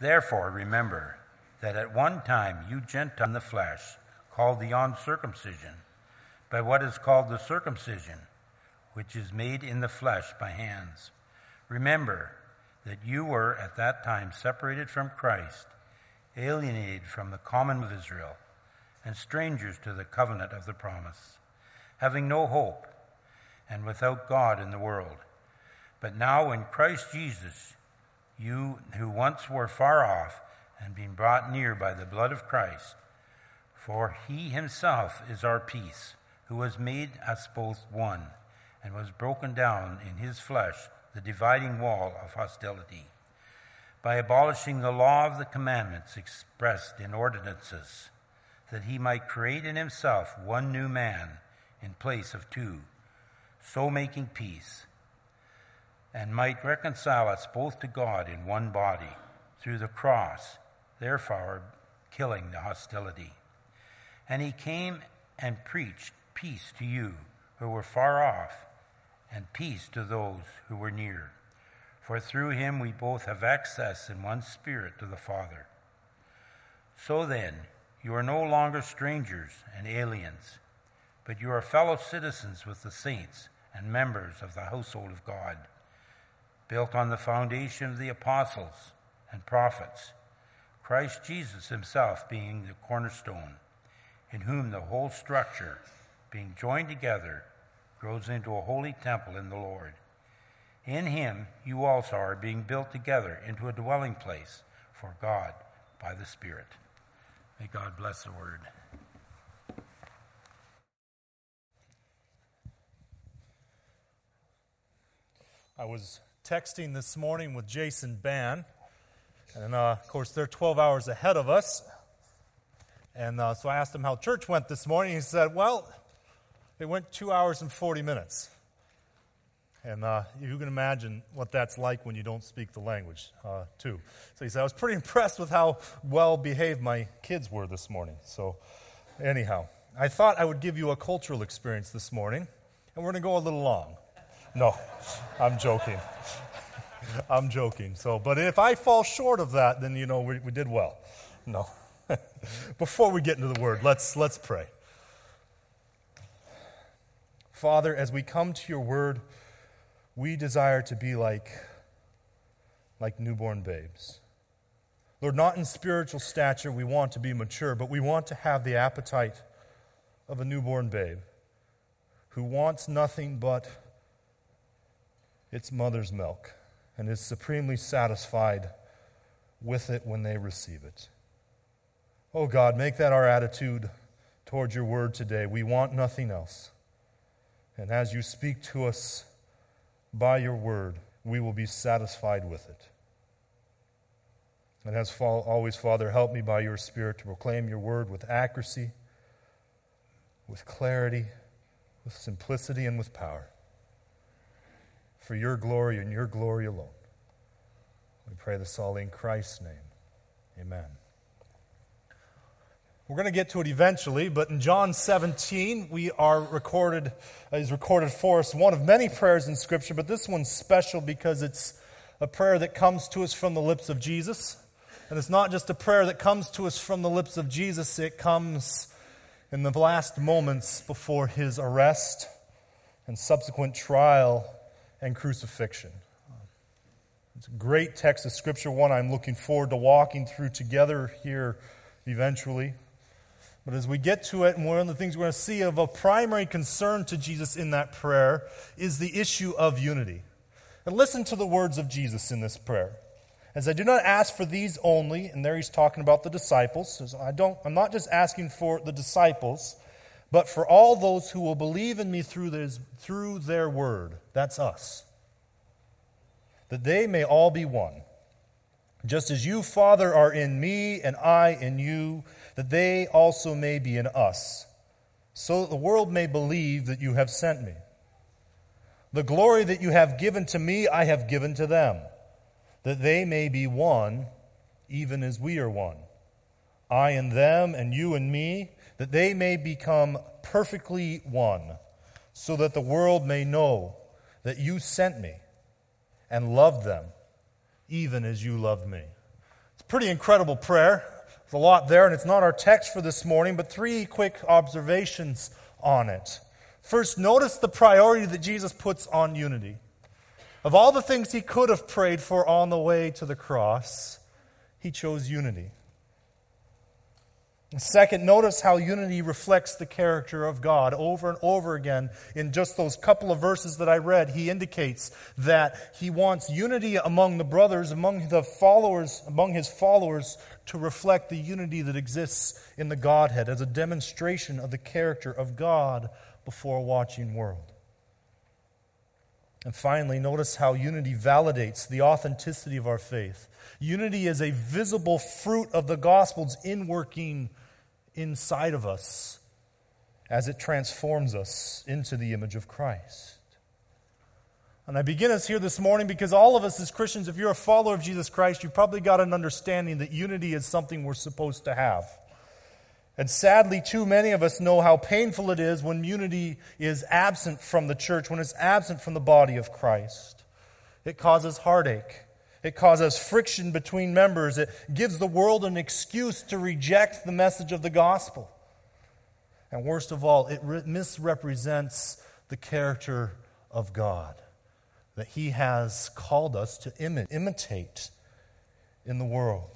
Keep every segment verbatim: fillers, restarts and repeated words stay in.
Therefore, remember that at one time you Gentiles in the flesh, called the uncircumcision, by what is called the circumcision, which is made in the flesh by hands. Remember that you were at that time separated from Christ, alienated from the common of Israel, and strangers to the covenant of the promise, having no hope, and without God in the world. But now in Christ Jesus, you who once were far off and been brought near by the blood of Christ, for he himself is our peace, who has made us both one, and was broken down in his flesh the dividing wall of hostility, by abolishing the law of the commandments expressed in ordinances, that he might create in himself one new man in place of two, so making peace, and might reconcile us both to God in one body, through the cross, therefore killing the hostility. And he came and preached peace to you who were far off, and peace to those who were near. For through him we both have access in one Spirit to the Father. So then, you are no longer strangers and aliens, but you are fellow citizens with the saints and members of the household of God, built on the foundation of the apostles and prophets, Christ Jesus himself being the cornerstone, in whom the whole structure, being joined together, grows into a holy temple in the Lord. In him you also are being built together into a dwelling place for God by the Spirit. May God bless the word. I was texting this morning with Jason Ban, and uh, of course they're twelve hours ahead of us. And uh, so I asked him how church went this morning. He said, well, it went two hours and forty minutes. And uh, you can imagine what that's like when you don't speak the language, uh, too. So he said, I was pretty impressed with how well behaved my kids were this morning. So anyhow, I thought I would give you a cultural experience this morning, and we're going to go a little long. No, I'm joking. I'm joking. So, but if I fall short of that, then you know we, we did well. No. Before we get into the word, let's let's pray. Father, as we come to your word, we desire to be like, like newborn babes. Lord, not in spiritual stature we want to be mature, but we want to have the appetite of a newborn babe who wants nothing but its mother's milk and is supremely satisfied with it when they receive it. Oh God, make that our attitude towards your word today. We want nothing else. And as you speak to us by your word, we will be satisfied with it. And as always, Father, help me by your Spirit to proclaim your word with accuracy, with clarity, with simplicity, and with power. For your glory and your glory alone. We pray this all in Christ's name. Amen. We're going to get to it eventually, but in John seventeen, we are recorded, uh, is recorded for us one of many prayers in Scripture, but this one's special because it's a prayer that comes to us from the lips of Jesus. And it's not just a prayer that comes to us from the lips of Jesus, it comes in the last moments before his arrest and subsequent trial and crucifixion. It's a great text of Scripture, one I'm looking forward to walking through together here eventually. But as we get to it, and one of the things we're going to see of a primary concern to Jesus in that prayer is the issue of unity. And listen to the words of Jesus in this prayer. As I do not ask for these only, and there he's talking about the disciples. So I don't, I'm not just asking for the disciples, but for all those who will believe in me through, this, through their word. That's us. That they may all be one. Just as you, Father, are in me and I in you, that they also may be in us, so that the world may believe that you have sent me. The glory that you have given to me, I have given to them, that they may be one, even as we are one. I and them, and you and me, that they may become perfectly one, so that the world may know that you sent me and loved them, even as you loved me. It's Pretty incredible prayer. There's a lot there, and it's not our text for this morning, but three quick observations on it. First, notice the priority that Jesus puts on unity. Of all the things he could have prayed for on the way to the cross, he chose unity. Second, notice how unity reflects the character of God. Over and over again, in just those couple of verses that I read, he indicates that he wants unity among the brothers, among the followers, among his followers, to reflect the unity that exists in the Godhead as a demonstration of the character of God before a watching world. And finally, notice how unity validates the authenticity of our faith. Unity is a visible fruit of the gospel's inworking inside of us as it transforms us into the image of Christ. And I begin us here this morning because all of us as Christians, if you're a follower of Jesus Christ, you've probably got an understanding that unity is something we're supposed to have. And sadly, too many of us know how painful it is when unity is absent from the church, when it's absent from the body of Christ. It causes heartache. It causes friction between members. It gives the world an excuse to reject the message of the gospel. And worst of all, it re- misrepresents the character of God that he has called us to imi- imitate in the world.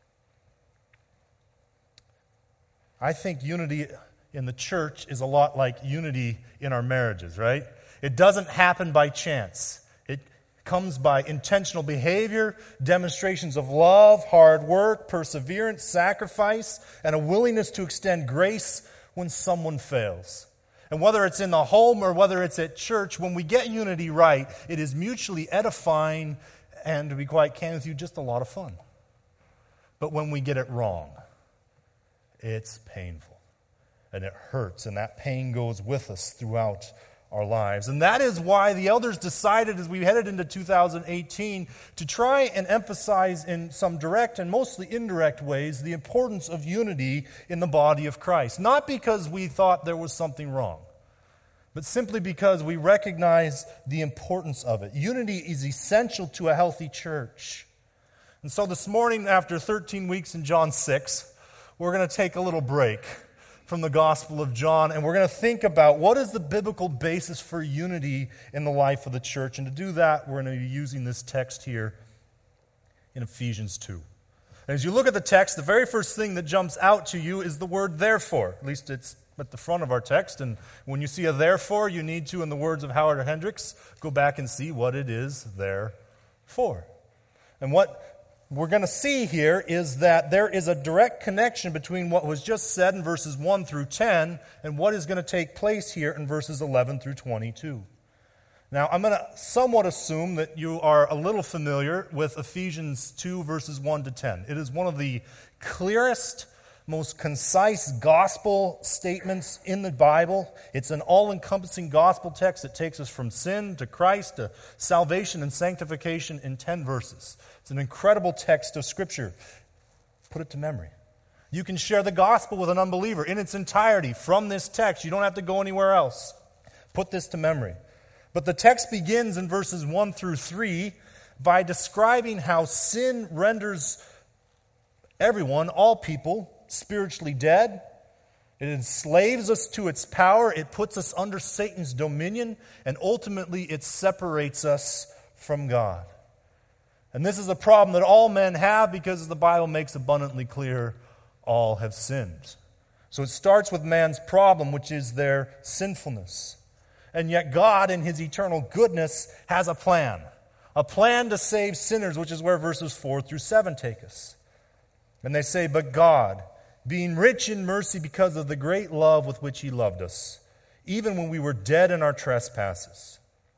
I think unity in the church is a lot like unity in our marriages, right? It doesn't happen by chance. It comes by intentional behavior, demonstrations of love, hard work, perseverance, sacrifice, and a willingness to extend grace when someone fails. And whether it's in the home or whether it's at church, when we get unity right, it is mutually edifying and, to be quite candid with you, just a lot of fun. But when we get it wrong, it's painful, and it hurts, and that pain goes with us throughout our lives. And that is why the elders decided as we headed into two thousand eighteen to try and emphasize in some direct and mostly indirect ways the importance of unity in the body of Christ. Not because we thought there was something wrong, but simply because we recognize the importance of it. Unity is essential to a healthy church. And so this morning, after thirteen weeks in John six, we're going to take a little break from the Gospel of John, and we're going to think about what is the biblical basis for unity in the life of the church. And to do that, we're going to be using this text here in Ephesians two. And as you look at the text, the very first thing that jumps out to you is the word therefore. At least it's at the front of our text. And when you see a therefore, you need to, in the words of Howard Hendricks, go back and see what it is there for. And what we're going to see here is that there is a direct connection between what was just said in verses one through ten and what is going to take place here in verses eleven through twenty-two. Now, I'm going to somewhat assume that you are a little familiar with Ephesians two, verses one to ten. It is one of the clearest, most concise gospel statements in the Bible. It's an all-encompassing gospel text that takes us from sin to Christ to salvation and sanctification in ten verses. It's an incredible text of Scripture. Put it to memory. You can share the gospel with an unbeliever in its entirety from this text. You don't have to go anywhere else. Put this to memory. But the text begins in verses one through three by describing how sin renders everyone, all people, spiritually dead. It enslaves us to its power. It puts us under Satan's dominion. And ultimately, it separates us from God. And this is a problem that all men have because, as the Bible makes abundantly clear, all have sinned. So it starts with man's problem, which is their sinfulness. And yet God, in his eternal goodness, has a plan. A plan to save sinners, which is where verses four through seven take us. And they say, "But God, being rich in mercy because of the great love with which he loved us, even when we were dead in our trespasses,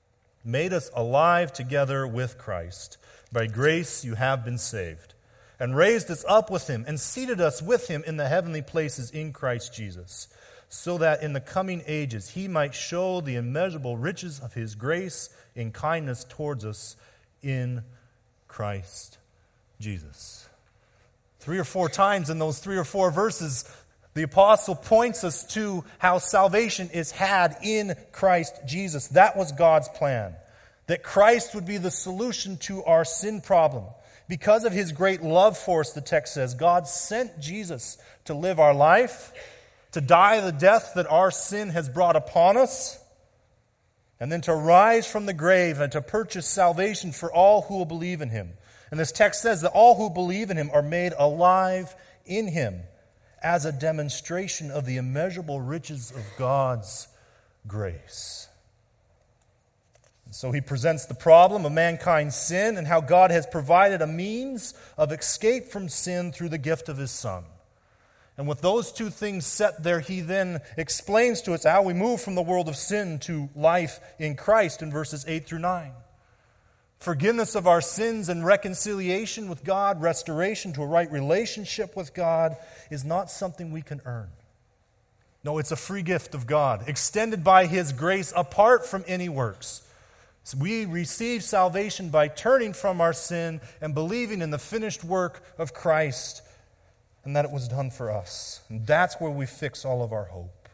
made us alive together with Christ. By grace you have been saved, and raised us up with him, and seated us with him in the heavenly places in Christ Jesus, so that in the coming ages he might show the immeasurable riches of his grace in kindness towards us in Christ Jesus." Three or four times in those three or four verses, the apostle points us to how salvation is had in Christ Jesus. That was God's plan. That Christ would be the solution to our sin problem. Because of his great love for us, the text says, God sent Jesus to live our life, to die the death that our sin has brought upon us, and then to rise from the grave and to purchase salvation for all who will believe in him. And this text says that all who believe in him are made alive in him as a demonstration of the immeasurable riches of God's grace. And so he presents the problem of mankind's sin and how God has provided a means of escape from sin through the gift of his Son. And with those two things set there, he then explains to us how we move from the world of sin to life in Christ in verses eight through nine. Forgiveness of our sins and reconciliation with God, restoration to a right relationship with God, is not something we can earn. No, it's a free gift of God, extended by his grace apart from any works. So we receive salvation by turning from our sin and believing in the finished work of Christ and that it was done for us. And that's where we fix all of our hope.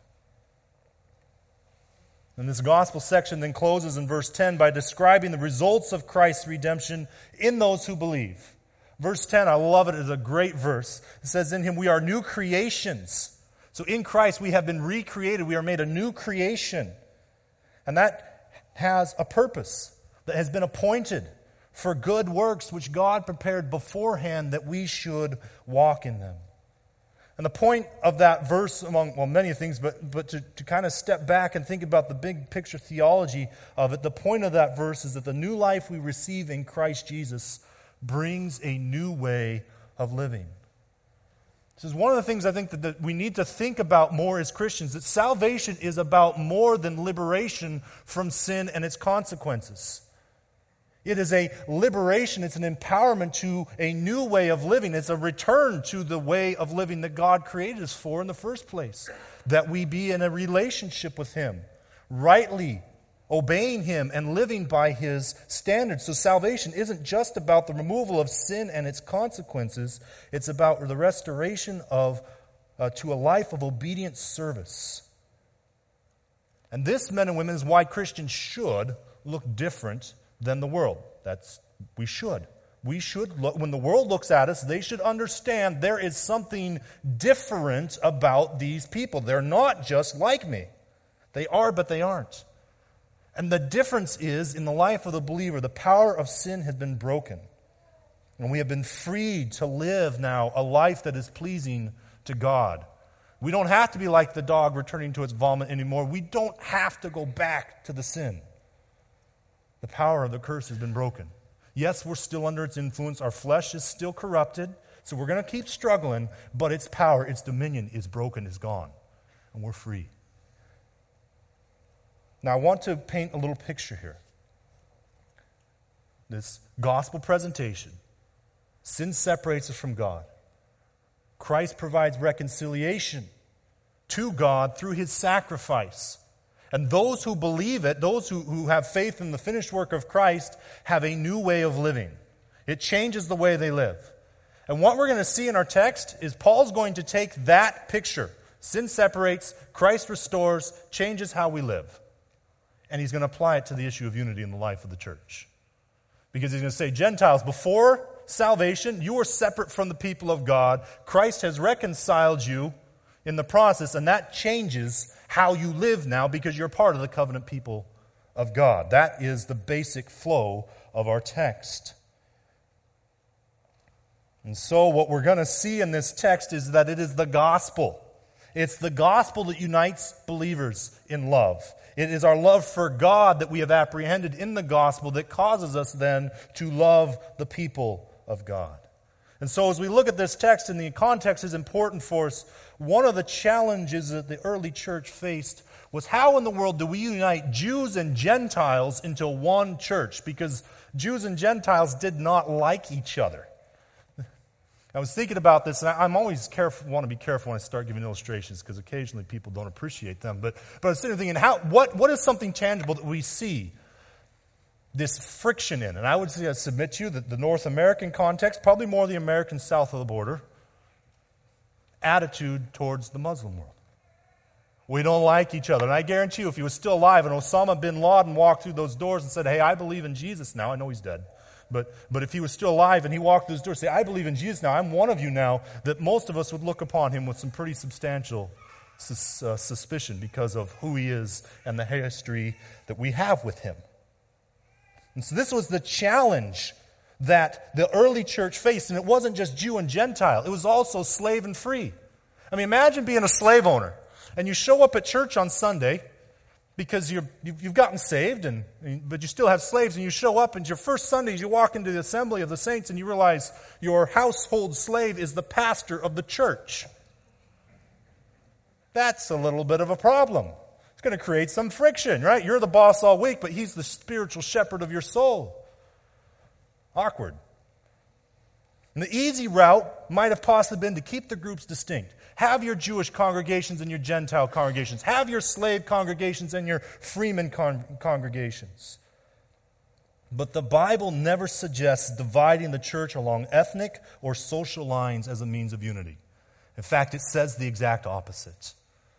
And this gospel section then closes in verse ten by describing the results of Christ's redemption in those who believe. Verse ten, I love it, it's a great verse. It says, in him we are new creations. So in Christ we have been recreated. We are made a new creation. And that has a purpose that has been appointed for good works which God prepared beforehand that we should walk in them. And the point of that verse, among well many things, but, but to, to kind of step back and think about the big picture theology of it, the point of that verse is that the new life we receive in Christ Jesus brings a new way of living. This is one of the things I think that, that we need to think about more as Christians, that salvation is about more than liberation from sin and its consequences. It is a liberation, it's an empowerment to a new way of living. It's a return to the way of living that God created us for in the first place. That we be in a relationship with him, rightly obeying him and living by his standards. So salvation isn't just about the removal of sin and its consequences. It's about the restoration of uh, to a life of obedient service. And this, men and women, is why Christians should look different than the world. That's, we should. We should look, when the world looks at us, they should understand there is something different about these people. They're not just like me. They are, but they aren't. And the difference is, in the life of the believer, the power of sin has been broken. And we have been freed to live now a life that is pleasing to God. We don't have to be like the dog returning to its vomit anymore. We don't have to go back to the sin. The power of the curse has been broken. Yes, we're still under its influence. Our flesh is still corrupted. So we're going to keep struggling. But its power, its dominion is broken, is gone. And we're free. Now I want to paint a little picture here. This gospel presentation. Sin separates us from God. Christ provides reconciliation to God through his sacrifice. And those who believe it, those who, who have faith in the finished work of Christ, have a new way of living. It changes the way they live. And what we're going to see in our text is Paul's going to take that picture. Sin separates, Christ restores, changes how we live. And he's going to apply it to the issue of unity in the life of the church. Because he's going to say, Gentiles, before salvation, you were separate from the people of God. Christ has reconciled you in the process, and that changes how you live now because you're part of the covenant people of God. That is the basic flow of our text. And so what we're going to see in this text is that it is the gospel. It's the gospel that unites believers in love. It is our love for God that we have apprehended in the gospel that causes us then to love the people of God. And so as we look at this text, and the context is important for us, one of the challenges that the early church faced was how in the world do we unite Jews and Gentiles into one church? Because Jews and Gentiles did not like each other. I was thinking about this, and I'm always careful, want to be careful when I start giving illustrations, because occasionally people don't appreciate them. But, but I was sitting thinking, how, what, what is something tangible that we see this friction in? And I would say, I submit to you that the North American context, probably more the American south of the border, attitude towards the Muslim world. We don't like each other. And I guarantee you, if he was still alive and Osama bin Laden walked through those doors and said, hey, I believe in Jesus now, I know he's dead, But, but if he was still alive and he walked through this door and say, I believe in Jesus now, I'm one of you now, that most of us would look upon him with some pretty substantial sus, uh, suspicion because of who he is and the history that we have with him. And so this was the challenge that the early church faced, and it wasn't just Jew and Gentile, it was also slave and free. I mean, imagine being a slave owner, and you show up at church on Sunday because you're, you've gotten saved, and but you still have slaves, and you show up, and your first Sundays you walk into the assembly of the saints, and you realize your household slave is the pastor of the church. That's a little bit of a problem. It's going to create some friction, right? You're the boss all week, but he's the spiritual shepherd of your soul. Awkward. And the easy route might have possibly been to keep the groups distinct. Have your Jewish congregations and your Gentile congregations. Have your slave congregations and your freeman con- congregations. But the Bible never suggests dividing the church along ethnic or social lines as a means of unity. In fact, it says the exact opposite.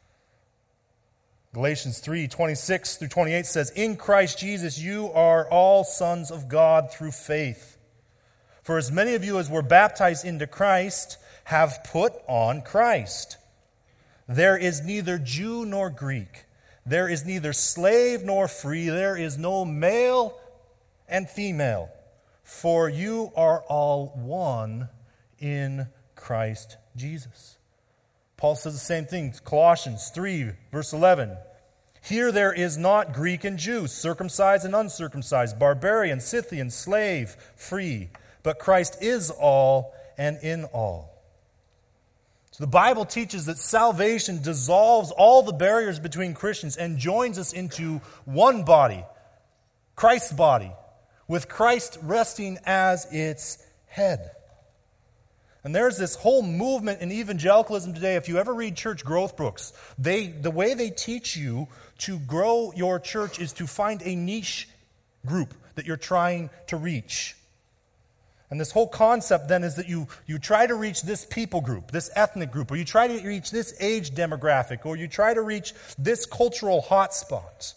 Galatians three, twenty-six through twenty-eight says, In Christ Jesus you are all sons of God through faith. For as many of you as were baptized into Christ have put on Christ. There is neither Jew nor Greek. There is neither slave nor free. There is no male and female. For you are all one in Christ Jesus. Paul says the same thing. Colossians three, verse eleven. Here there is not Greek and Jew, circumcised and uncircumcised, barbarian, Scythian, slave, free. But Christ is all and in all. So the Bible teaches that salvation dissolves all the barriers between Christians and joins us into one body, Christ's body, with Christ resting as its head. And there's this whole movement in evangelicalism today. If you ever read church growth books, they the way they teach you to grow your church is to find a niche group that you're trying to reach. And this whole concept then is that you, you try to reach this people group, this ethnic group, or you try to reach this age demographic, or you try to reach this cultural hotspot.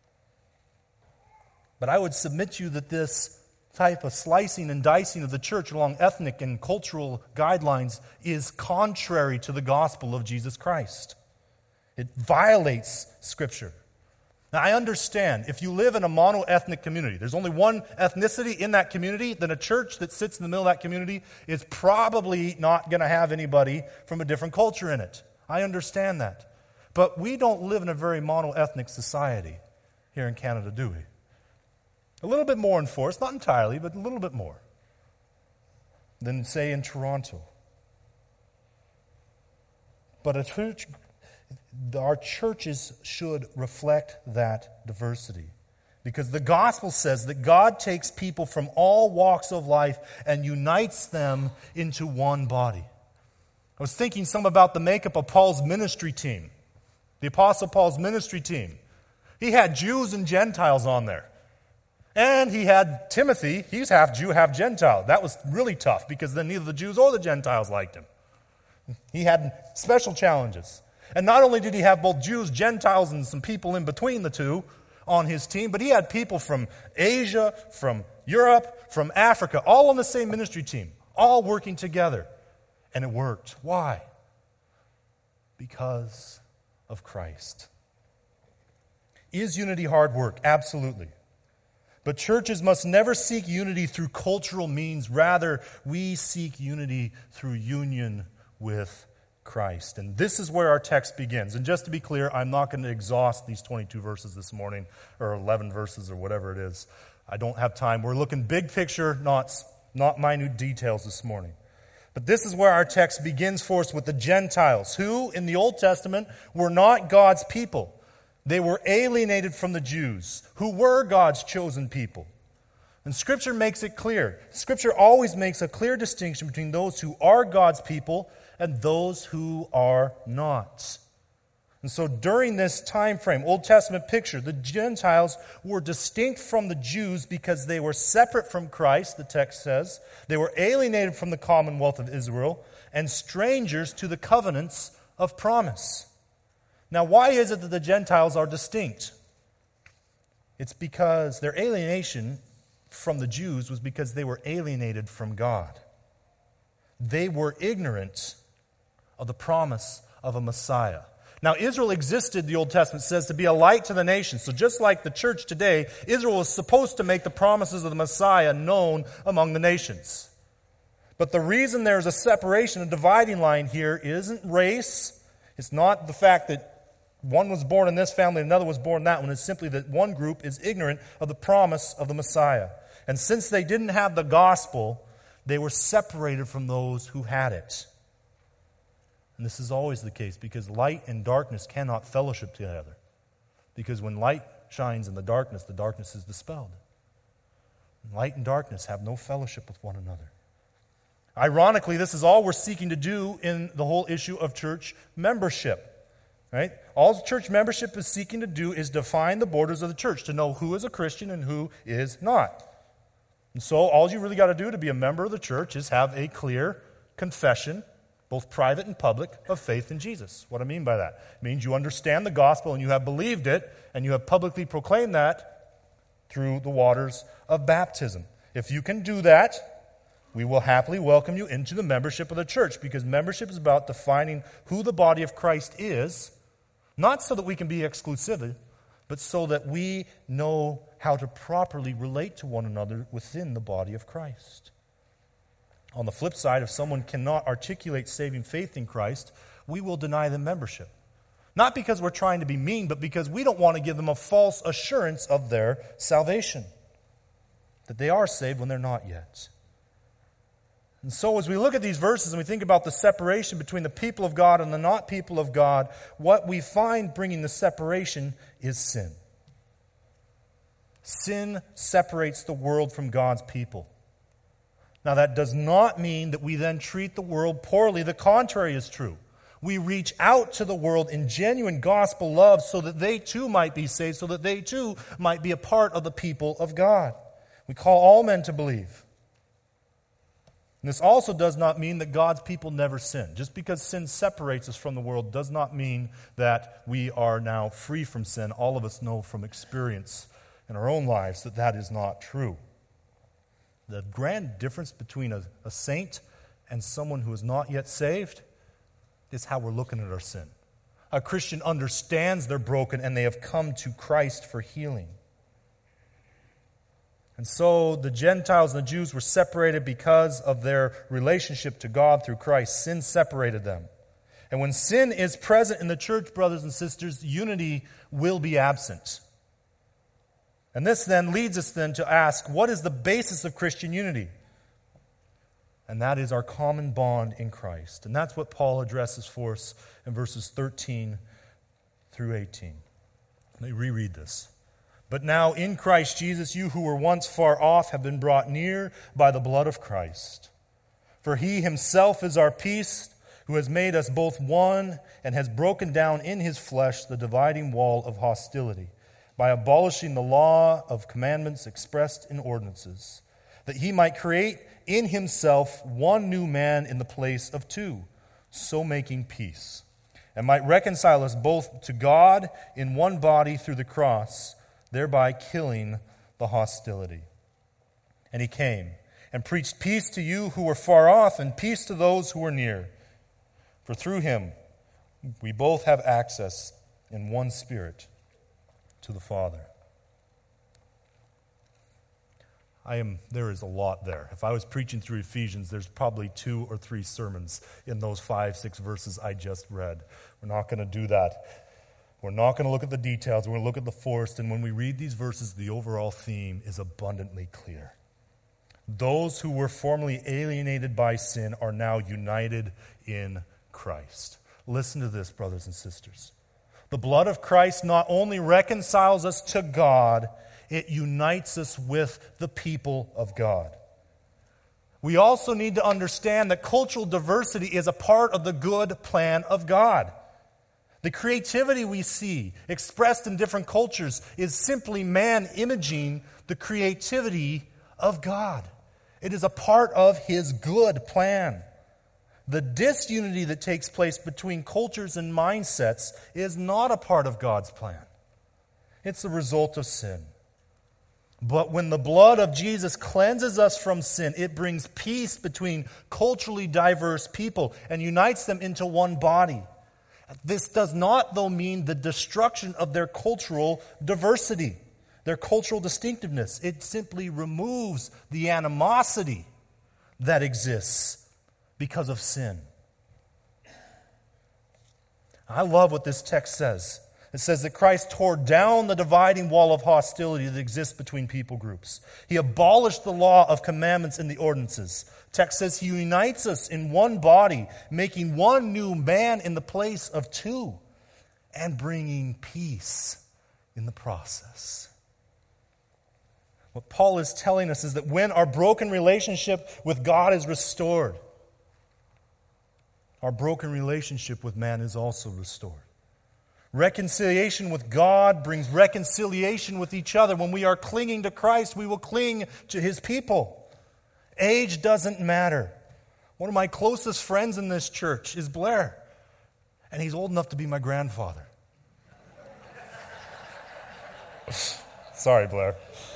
But I would submit to you that this type of slicing and dicing of the church along ethnic and cultural guidelines is contrary to the gospel of Jesus Christ. It violates Scripture. Now, I understand if you live in a mono-ethnic community, there's only one ethnicity in that community, then a church that sits in the middle of that community is probably not going to have anybody from a different culture in it. I understand that. But we don't live in a very mono-ethnic society here in Canada, do we? A little bit more enforced, not entirely, but a little bit more than, say, in Toronto. But a church, our churches should reflect that diversity. Because the gospel says that God takes people from all walks of life and unites them into one body. I was thinking some about the makeup of Paul's ministry team, the Apostle Paul's ministry team. He had Jews and Gentiles on there. And he had Timothy, he's half Jew, half Gentile. That was really tough because then neither the Jews or the Gentiles liked him. He had special challenges. And not only did he have both Jews, Gentiles, and some people in between the two on his team, but he had people from Asia, from Europe, from Africa, all on the same ministry team, all working together. And it worked. Why? Because of Christ. Is unity hard work? Absolutely. But churches must never seek unity through cultural means. Rather, we seek unity through union with Christ. And this is where our text begins. And just to be clear, I'm not going to exhaust these twenty-two verses this morning, or eleven verses, or whatever it is. I don't have time. We're looking big picture, not, not minute details this morning. But this is where our text begins for us with the Gentiles, who, in the Old Testament, were not God's people. They were alienated from the Jews, who were God's chosen people. And Scripture makes it clear. Scripture always makes a clear distinction between those who are God's people and those who are not. And so during this time frame, Old Testament picture, the Gentiles were distinct from the Jews because they were separate from Christ, the text says. They were alienated from the commonwealth of Israel and strangers to the covenants of promise. Now, why is it that the Gentiles are distinct? It's because their alienation from the Jews was because they were alienated from God. They were ignorant of the promise of a Messiah. Now, Israel existed, the Old Testament says, to be a light to the nations. So just like the church today, Israel was supposed to make the promises of the Messiah known among the nations. But the reason there's a separation, a dividing line here, isn't race. It's not the fact that one was born in this family and another was born in that one. It's simply that one group is ignorant of the promise of the Messiah. And since they didn't have the gospel, they were separated from those who had it. And this is always the case because light and darkness cannot fellowship together. Because when light shines in the darkness, the darkness is dispelled. And light and darkness have no fellowship with one another. Ironically, this is all we're seeking to do in the whole issue of church membership. Right? All church membership is seeking to do is define the borders of the church, to know who is a Christian and who is not. And so all you really got to do to be a member of the church is have a clear confession, both private and public, of faith in Jesus. What I mean by that? It means you understand the gospel and you have believed it and you have publicly proclaimed that through the waters of baptism. If you can do that, we will happily welcome you into the membership of the church, because membership is about defining who the body of Christ is, not so that we can be exclusive, but so that we know how to properly relate to one another within the body of Christ. On the flip side, if someone cannot articulate saving faith in Christ, we will deny them membership. Not because we're trying to be mean, but because we don't want to give them a false assurance of their salvation, that they are saved when they're not yet. And so as we look at these verses and we think about the separation between the people of God and the not people of God, what we find bringing the separation is sin. Sin separates the world from God's people. Now that does not mean that we then treat the world poorly. The contrary is true. We reach out to the world in genuine gospel love so that they too might be saved, so that they too might be a part of the people of God. We call all men to believe. And this also does not mean that God's people never sin. Just because sin separates us from the world does not mean that we are now free from sin. All of us know from experience in our own lives that that is not true. The grand difference between a, a saint and someone who is not yet saved is how we're looking at our sin. A Christian understands they're broken and they have come to Christ for healing. And so the Gentiles and the Jews were separated because of their relationship to God through Christ. Sin separated them. And when sin is present in the church, brothers and sisters, unity will be absent. And this then leads us then to ask, what is the basis of Christian unity? And that is our common bond in Christ. And that's what Paul addresses for us in verses thirteen through eighteen. Let me reread this. But now in Christ Jesus, you who were once far off have been brought near by the blood of Christ. For he himself is our peace, who has made us both one and has broken down in his flesh the dividing wall of hostility, by abolishing the law of commandments expressed in ordinances, that he might create in himself one new man in the place of two, so making peace, and might reconcile us both to God in one body through the cross, thereby killing the hostility. And he came and preached peace to you who were far off and peace to those who were near. For through him we both have access in one Spirit to the Father. I am. There is a lot there. If I was preaching through Ephesians, there's probably two or three sermons in those five, six verses I just read. We're not going to do that. We're not going to look at the details. We're going to look at the forest. And when we read these verses, the overall theme is abundantly clear. Those who were formerly alienated by sin are now united in Christ. Listen to this, brothers and sisters. The blood of Christ not only reconciles us to God, it unites us with the people of God. We also need to understand that cultural diversity is a part of the good plan of God. The creativity we see expressed in different cultures is simply man imaging the creativity of God. It is a part of his good plan. The disunity that takes place between cultures and mindsets is not a part of God's plan. It's the result of sin. But when the blood of Jesus cleanses us from sin, it brings peace between culturally diverse people and unites them into one body. This does not, though, mean the destruction of their cultural diversity, their cultural distinctiveness. It simply removes the animosity that exists because of sin. I love what this text says. It says that Christ tore down the dividing wall of hostility that exists between people groups. He abolished the law of commandments and the ordinances. Text says he unites us in one body, making one new man in the place of two, and bringing peace in the process. What Paul is telling us is that when our broken relationship with God is restored, our broken relationship with man is also restored. Reconciliation with God brings reconciliation with each other. When we are clinging to Christ, we will cling to His people. Age doesn't matter. One of my closest friends in this church is Blair, and he's old enough to be my grandfather. Sorry, Blair.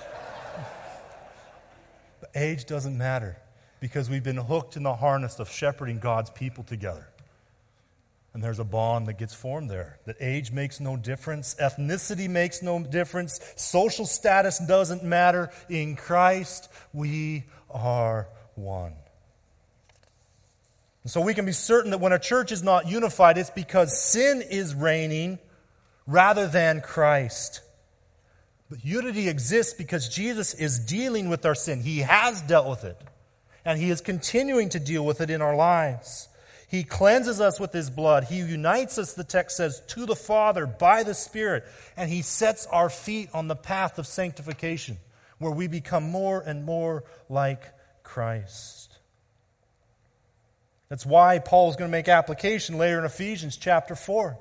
But age doesn't matter because we've been hooked in the harness of shepherding God's people together. And there's a bond that gets formed there. That age makes no difference. Ethnicity makes no difference. Social status doesn't matter. In Christ, we are one. And so we can be certain that when a church is not unified, it's because sin is reigning rather than Christ. But unity exists because Jesus is dealing with our sin. He has dealt with it. And He is continuing to deal with it in our lives. He cleanses us with His blood. He unites us, the text says, to the Father by the Spirit. And He sets our feet on the path of sanctification, where we become more and more like Christ. That's why Paul is going to make application later in Ephesians chapter four.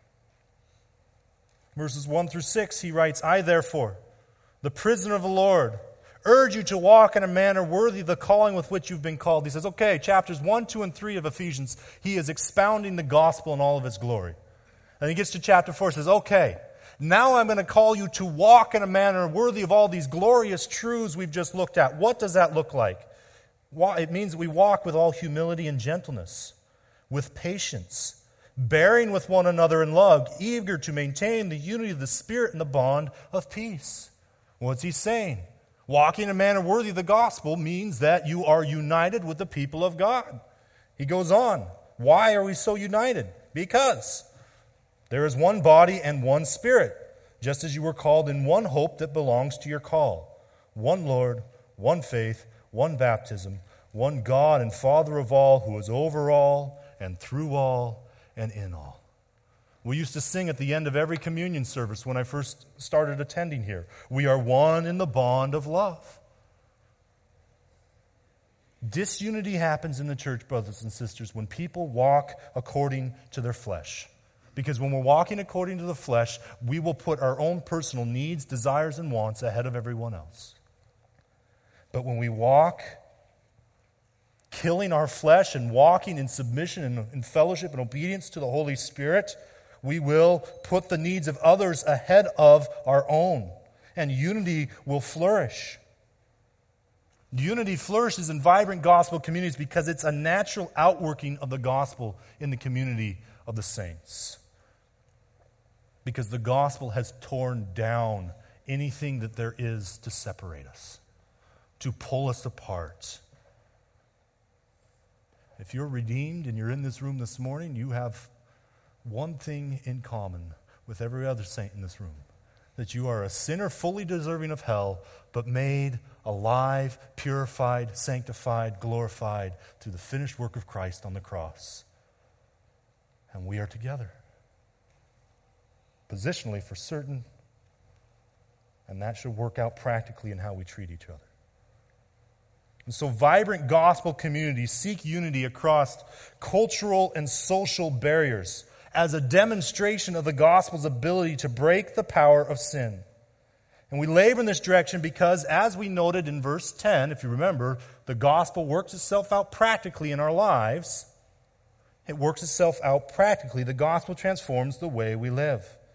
Verses one through six, he writes, I therefore, the prisoner of the Lord, urge you to walk in a manner worthy of the calling with which you've been called. He says, okay, chapters one, two, and three of Ephesians, he is expounding the gospel in all of its glory. And he gets to chapter four, says, okay, now I'm going to call you to walk in a manner worthy of all these glorious truths we've just looked at. What does that look like? It means that we walk with all humility and gentleness, with patience, bearing with one another in love, eager to maintain the unity of the Spirit and the bond of peace. What's he saying? Walking in a manner worthy of the gospel means that you are united with the people of God. He goes on. Why are we so united? Because there is one body and one Spirit, just as you were called in one hope that belongs to your call. One Lord, one faith, one baptism, one God and Father of all, who is over all and through all and in all. We used to sing at the end of every communion service when I first started attending here. We are one in the bond of love. Disunity happens in the church, brothers and sisters, when people walk according to their flesh. Because when we're walking according to the flesh, we will put our own personal needs, desires, and wants ahead of everyone else. But when we walk, killing our flesh and walking in submission and in fellowship and obedience to the Holy Spirit, we will put the needs of others ahead of our own, and unity will flourish. Unity flourishes in vibrant gospel communities because it's a natural outworking of the gospel in the community of the saints. Because the gospel has torn down anything that there is to separate us, to pull us apart. If you're redeemed and you're in this room this morning, you have one thing in common with every other saint in this room, that you are a sinner fully deserving of hell, but made alive, purified, sanctified, glorified through the finished work of Christ on the cross. And we are together. Positionally for certain, and that should work out practically in how we treat each other. And so vibrant gospel communities seek unity across cultural and social barriers as a demonstration of the gospel's ability to break the power of sin. And we labor in this direction because, as we noted in verse ten, if you remember, the gospel works itself out practically in our lives. It works itself out practically. The gospel transforms the way we live.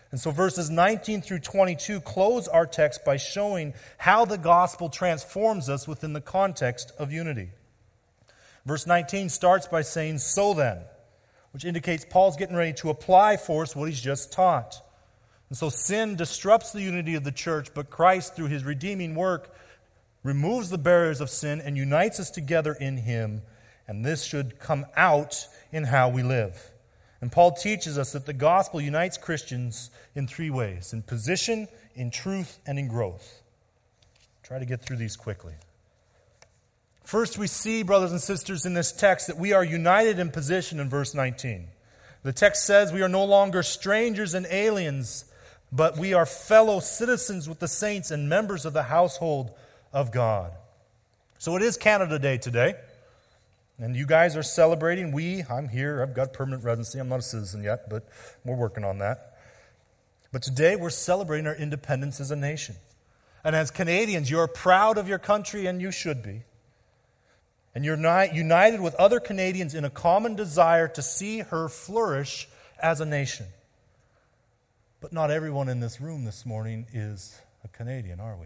And so verses nineteen through twenty-two close our text by showing how the gospel transforms us within the context of unity. Verse nineteen starts by saying, "So then," which indicates Paul's getting ready to apply for us what he's just taught. And so sin disrupts the unity of the church, but Christ, through his redeeming work, removes the barriers of sin and unites us together in him. And this should come out in how we live. And Paul teaches us that the gospel unites Christians in three ways: in position, in truth, and in growth. Try to get through these quickly. First, we see, brothers and sisters, in this text that we are united in position in verse nineteen. The text says we are no longer strangers and aliens, but we are fellow citizens with the saints and members of the household of God. So it is Canada Day today. And you guys are celebrating. We, I'm here, I've got permanent residency. I'm not a citizen yet, but we're working on that. But today we're celebrating our independence as a nation. And as Canadians, you're proud of your country, and you should be. And you're united with other Canadians in a common desire to see her flourish as a nation. But not everyone in this room this morning is a Canadian, are we?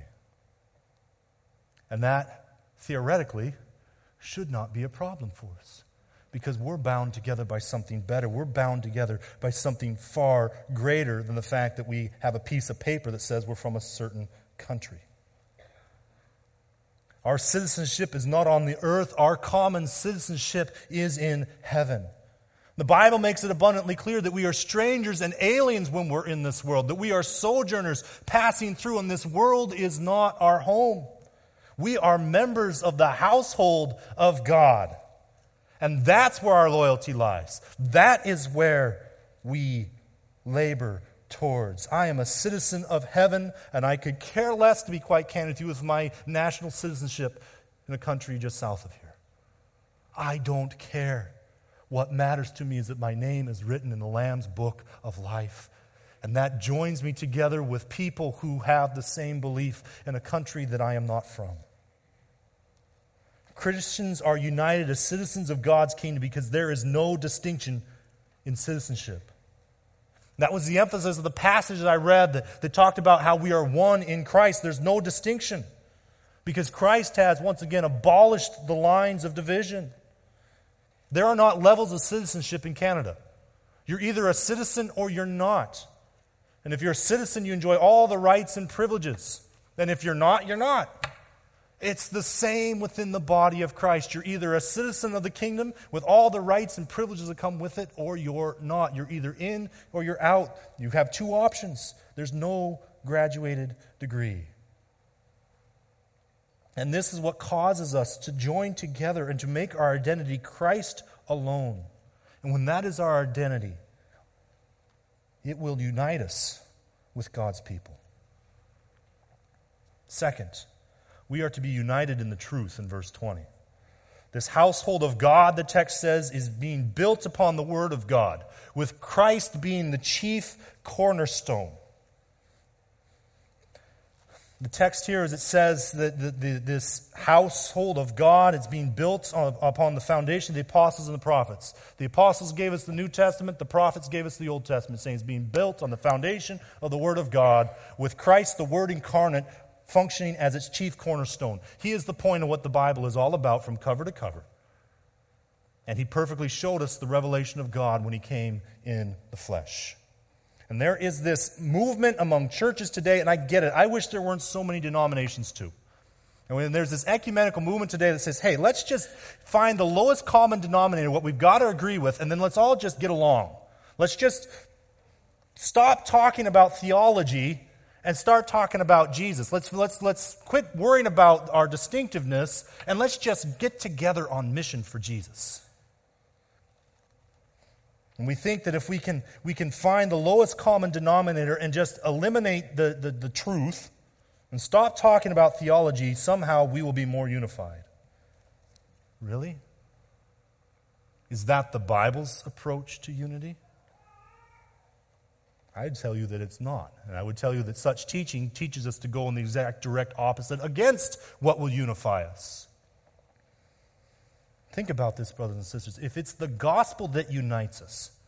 And that, theoretically, should not be a problem for us, because we're bound together by something better. We're bound together by something far greater than the fact that we have a piece of paper that says we're from a certain country. Our citizenship is not on the earth. Our common citizenship is in heaven. The Bible makes it abundantly clear that we are strangers and aliens when we're in this world, that we are sojourners passing through, and this world is not our home. We are members of the household of God. And that's where our loyalty lies. That is where we labor towards. I am a citizen of heaven, and I could care less, to be quite candid with you, with my national citizenship in a country just south of here. I don't care. What matters to me is that my name is written in the Lamb's book of life. And that joins me together with people who have the same belief in a country that I am not from. Christians are united as citizens of God's kingdom because there is no distinction in citizenship. That was the emphasis of the passage that I read that, that talked about how we are one in Christ. There's no distinction because Christ has once again abolished the lines of division. There are not levels of citizenship in Canada. You're either a citizen or you're not. And if you're a citizen, you enjoy all the rights and privileges. And if you're not, you're not. It's the same within the body of Christ. You're either a citizen of the kingdom with all the rights and privileges that come with it, or you're not. You're either in or you're out. You have two options. There's no graduated degree. And this is what causes us to join together and to make our identity Christ alone. And when that is our identity, it will unite us with God's people. Second, we are to be united in the truth in verse twenty. This household of God, the text says, is being built upon the Word of God, with Christ being the chief cornerstone. The text here, as it says, that the, the, this household of God is being built on, upon the foundation of the apostles and the prophets. The apostles gave us the New Testament, the prophets gave us the Old Testament, saying it's being built on the foundation of the Word of God, with Christ, the Word incarnate, functioning as its chief cornerstone. He is the point of what the Bible is all about from cover to cover. And He perfectly showed us the revelation of God when He came in the flesh. And there is this movement among churches today, and I get it. I wish there weren't so many denominations too. And when there's this ecumenical movement today that says, hey, let's just find the lowest common denominator, what we've got to agree with, and then let's all just get along. Let's just stop talking about theology and start talking about Jesus. Let's, let's, let's quit worrying about our distinctiveness, and let's just get together on mission for Jesus. And we think that if we can we can find the lowest common denominator and just eliminate the, the, the truth and stop talking about theology, somehow we will be more unified. Really? Is that the Bible's approach to unity? I'd tell you that it's not. And I would tell you that such teaching teaches us to go in the exact direct opposite against what will unify us. Think about this, brothers and sisters. If it's the gospel that unites us,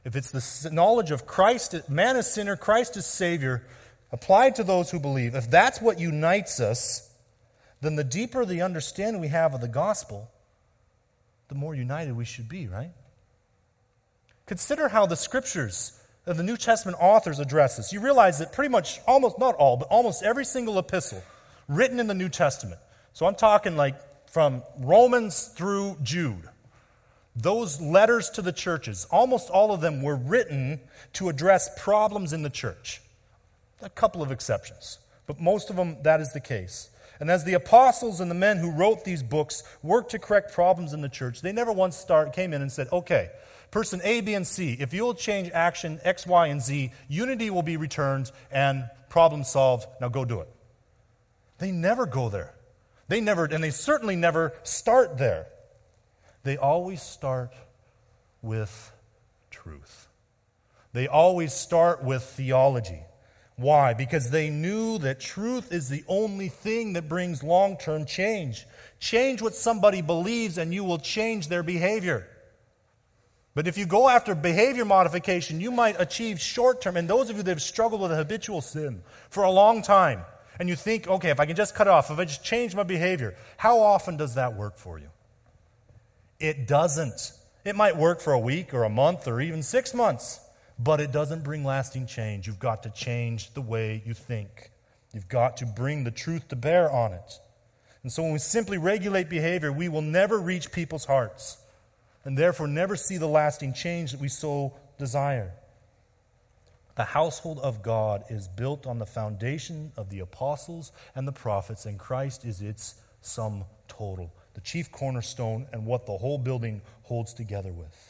if it's the knowledge of Christ, man is sinner, Christ is Savior, applied to those who believe, if that's what unites us, then the deeper the understanding we have of the gospel, the more united we should be, right? Consider how the scriptures of the New Testament authors address this. You realize that pretty much, almost, not all, but almost every single epistle written in the New Testament, so I'm talking like from Romans through Jude, those letters to the churches, almost all of them were written to address problems in the church. A couple of exceptions, but most of them, that is the case. And as the apostles and the men who wrote these books worked to correct problems in the church, they never once start, came in and said, okay, person A, B, and C, if you'll change action X, Y, and Z, unity will be returned and problem solved. Now go do it. They never go there. They never, and they certainly never start there. They always start with truth. They always start with theology. Why? Because they knew that truth is the only thing that brings long-term change. Change what somebody believes and you will change their behavior. But if you go after behavior modification, you might achieve short-term. And those of you that have struggled with a habitual sin for a long time, and you think, okay, if I can just cut it off, if I just change my behavior, how often does that work for you? It doesn't. It might work for a week or a month or even six months, but it doesn't bring lasting change. You've got to change the way you think. You've got to bring the truth to bear on it. And so when we simply regulate behavior, we will never reach people's hearts and therefore never see the lasting change that we so desire. The household of God is built on the foundation of the apostles and the prophets, and Christ is its sum total, the chief cornerstone and what the whole building holds together with.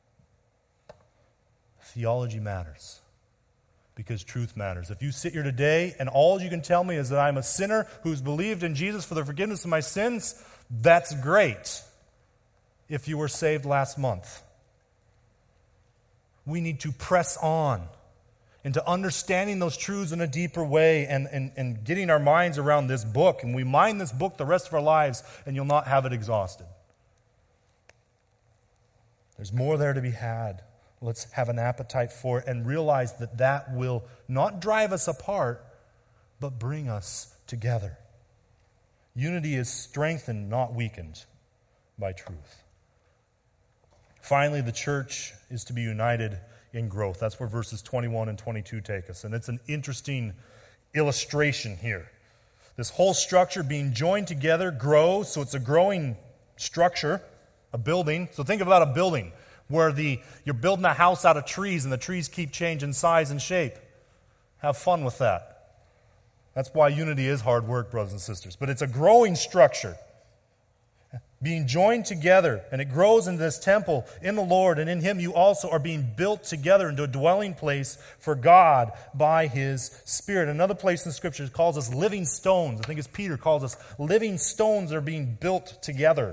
Theology matters because truth matters. If you sit here today and all you can tell me is that I'm a sinner who's believed in Jesus for the forgiveness of my sins, that's great if you were saved last month. We need to press on into understanding those truths in a deeper way and, and, and getting our minds around this book. And we mind this book the rest of our lives and you'll not have it exhausted. There's more there to be had. Let's have an appetite for it and realize that that will not drive us apart, but bring us together. Unity is strengthened, not weakened, by truth. Finally, the church is to be united in growth. That's where verses twenty-one and twenty-two take us. And it's an interesting illustration here. This whole structure being joined together grows, so it's a growing structure, a building. So think about a building where the you're building a house out of trees and the trees keep changing size and shape. Have fun with that. That's why unity is hard work, brothers and sisters. But it's a growing structure, being joined together, and it grows into this temple in the Lord, and in Him you also are being built together into a dwelling place for God by His Spirit. Another place in Scripture calls us living stones. I think it's Peter calls us living stones that are being built together.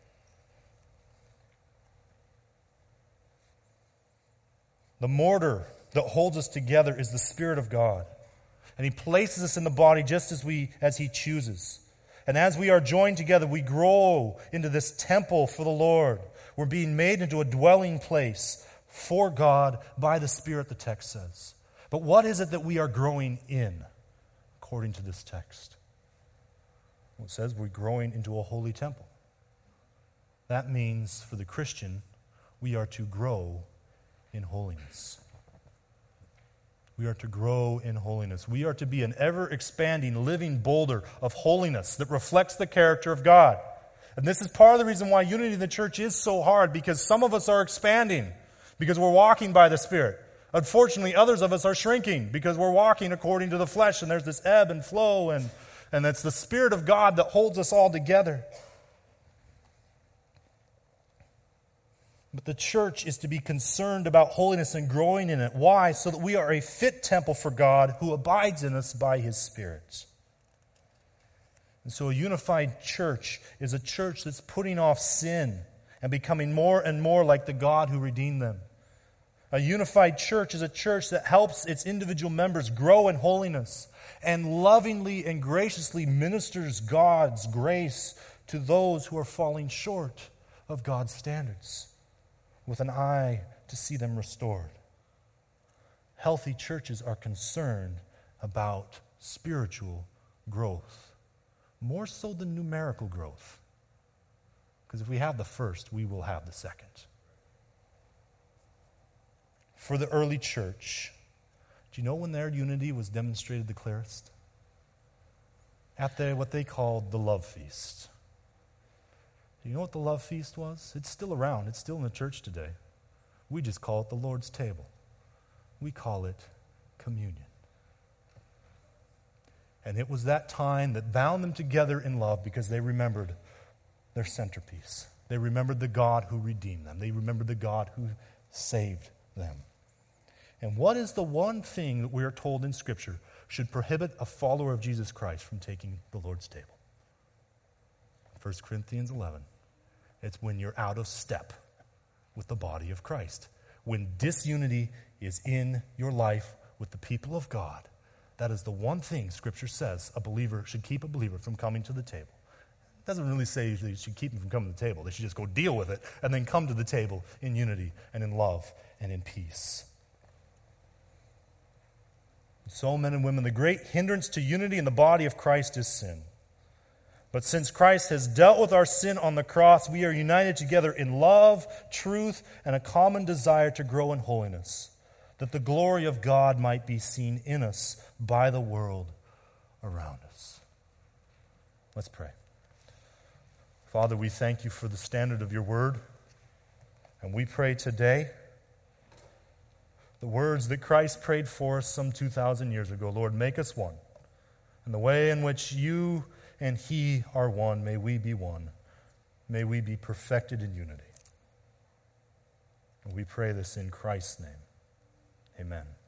The mortar that holds us together is the Spirit of God. And He places us in the body just as we as He chooses. And as we are joined together, we grow into this temple for the Lord. We're being made into a dwelling place for God by the Spirit, the text says. But what is it that we are growing in, according to this text? Well, it says we're growing into a holy temple. That means for the Christian, we are to grow in holiness. We are to grow in holiness. We are to be an ever-expanding, living boulder of holiness that reflects the character of God. And this is part of the reason why unity in the church is so hard, because some of us are expanding because we're walking by the Spirit. Unfortunately, others of us are shrinking because we're walking according to the flesh, and there's this ebb and flow, and, and it's the Spirit of God that holds us all together. But the church is to be concerned about holiness and growing in it. Why? So that we are a fit temple for God who abides in us by His Spirit. And so a unified church is a church that's putting off sin and becoming more and more like the God who redeemed them. A unified church is a church that helps its individual members grow in holiness and lovingly and graciously ministers God's grace to those who are falling short of God's standards. with an eye to see them restored. Healthy churches are concerned about spiritual growth, more so than numerical growth. Because if we have the first, we will have the second. For the early church, do you know when their unity was demonstrated the clearest? At the, what they called the love feast. Do you know what the love feast was? It's still around. It's still in the church today. We just call it the Lord's table. We call it communion. And it was that time that bound them together in love because they remembered their centerpiece. They remembered the God who redeemed them. They remembered the God who saved them. And what is the one thing that we are told in Scripture should prohibit a follower of Jesus Christ from taking the Lord's table? First Corinthians eleven. It's when you're out of step with the body of Christ. When disunity is in your life with the people of God. That is the one thing Scripture says a believer should keep a believer from coming to the table. It doesn't really say they should keep them from coming to the table. They should just go deal with it and then come to the table in unity and in love and in peace. So, men and women, the great hindrance to unity in the body of Christ is sin. But since Christ has dealt with our sin on the cross, we are united together in love, truth, and a common desire to grow in holiness, that the glory of God might be seen in us by the world around us. Let's pray. Father, we thank you for the standard of your word, and we pray today the words that Christ prayed for us some two thousand years ago. Lord, make us one. In the way in which you and he are one, may we be one. May we be perfected in unity. And we pray this in Christ's name. Amen.